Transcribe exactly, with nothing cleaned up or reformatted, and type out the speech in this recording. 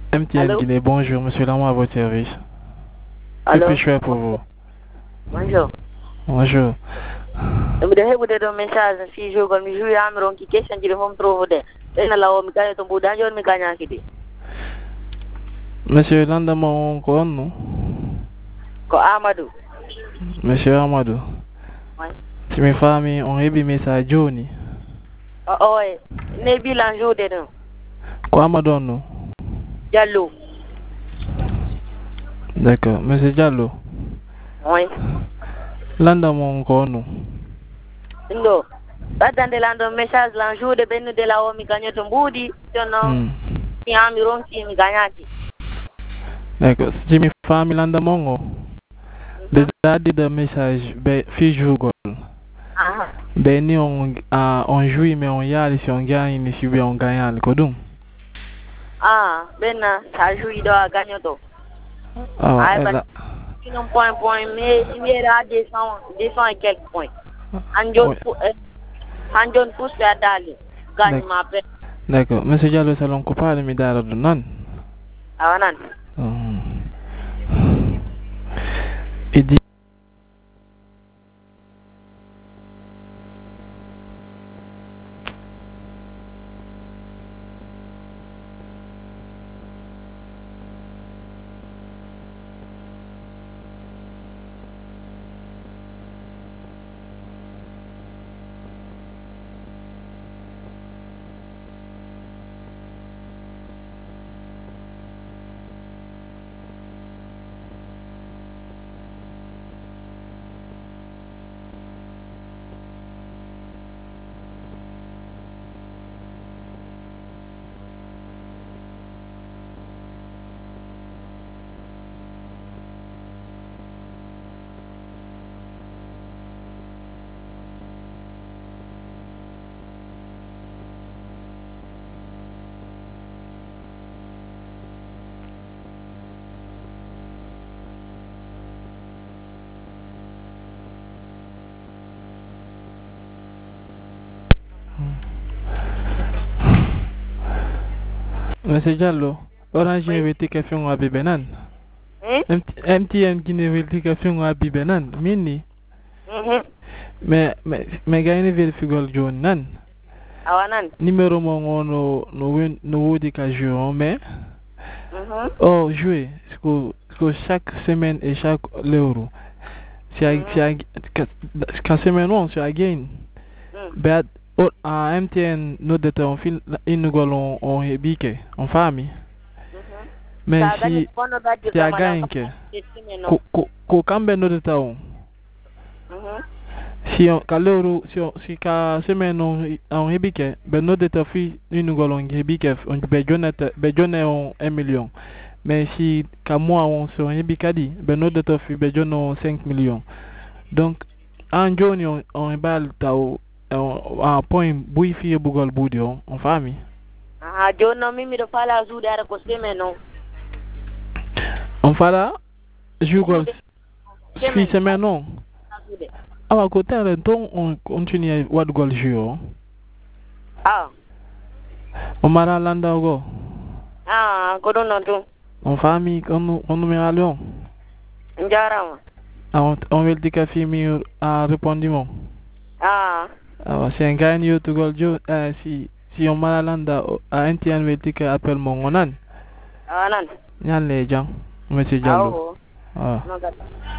M T N Allô? Guinée, bonjour, monsieur Lamont à votre service. Que Allô? puis-je faire pour vous? Bonjour. Bonjour. Mi de heɓude ɗo message si jogol mi juyami ronki question ji ɗi fof mi trouve ɓeyna lawo mi gaña to mbuɗa joni mi gañaki ɗi. Monsieur Landamon ko on no? Ko Amadou. Monsieur Amadou. Oui. Si mi faami on heɓi message joni. O oye ne bilan juude ɗum. Ko Amadou on no? Diallo. D'accord. Monsieur Diallo. Oui. Landamon ko on no? Ɗum ɗo waddande lan ɗon message lan juude ɓennude lawo mi gaña to mbuuɗi jonno Hmm. mi yami ronki mi gañaki. D'accord. Si mi faami Landamon o. Déjà addi de message be fi jugol. Aha. Be ni on uh, on jouit mais on yaali si on gagne ni si on gagnali ko ɗum. Ah ɓenna sa jouyi ɗo a gañoto. Awa Ay ela. ba sinon point point mais wiyera deux cents deux cents et quelques points. Han joni han joni pusɓe a daali gagnema pe. D'accord. Monsieur Diallo salon ko paali mi daara ɗum nan. Awa nan. Um, idi Monsieur Diallo, Orange Oui. weti ka fiŋo abibe nan. Hmm? M T N Guinée weti ka fiŋo abibe nan. Minni. Mhm. Me me me gayni verifigol joni nan. Awa nan. Numéro mo ngono no win no wodi ka jouer mais Mhm. oh jouer que que chaque semaine et chaque l'euro. Si a si a ka semaine on si a gain. But o a M T N no de on fil inugol on on hebike on fami. Mais Sa gañi si bonno baddi si a kamala gain kam ke testimeno. ko ko ko kambe no de on. Mhm. Si on ka l'euro si on si ka semaine on on hebike be no de fi inugol on hebike on be jonete be jonne on un million. Mais si ka mois on se on hebikadi be no de fi be jonne on cinq millions. Donc en joni on on bal taw a point buy fi bugol budi on on fami. Ah joni noon min miɗo faala juuɗe ara ko semaine on. On fala jugol fi Semaine. semaine on. Juuɗe. Awa ko tare ton on continue wadgol jeu. Ah. On mara landa go. Ah ko ɗum noon tum. On fami on on numéro on. Jarama. On on welti ka fi mi a répondiment. Ah. Awa si en gagne yo to gol jo eh, si si on mara landa a N T N welti ka appel mo ngonan. Awa nan. Nyan le jang. Monsieur Diallo. Awo. Ah. No gata.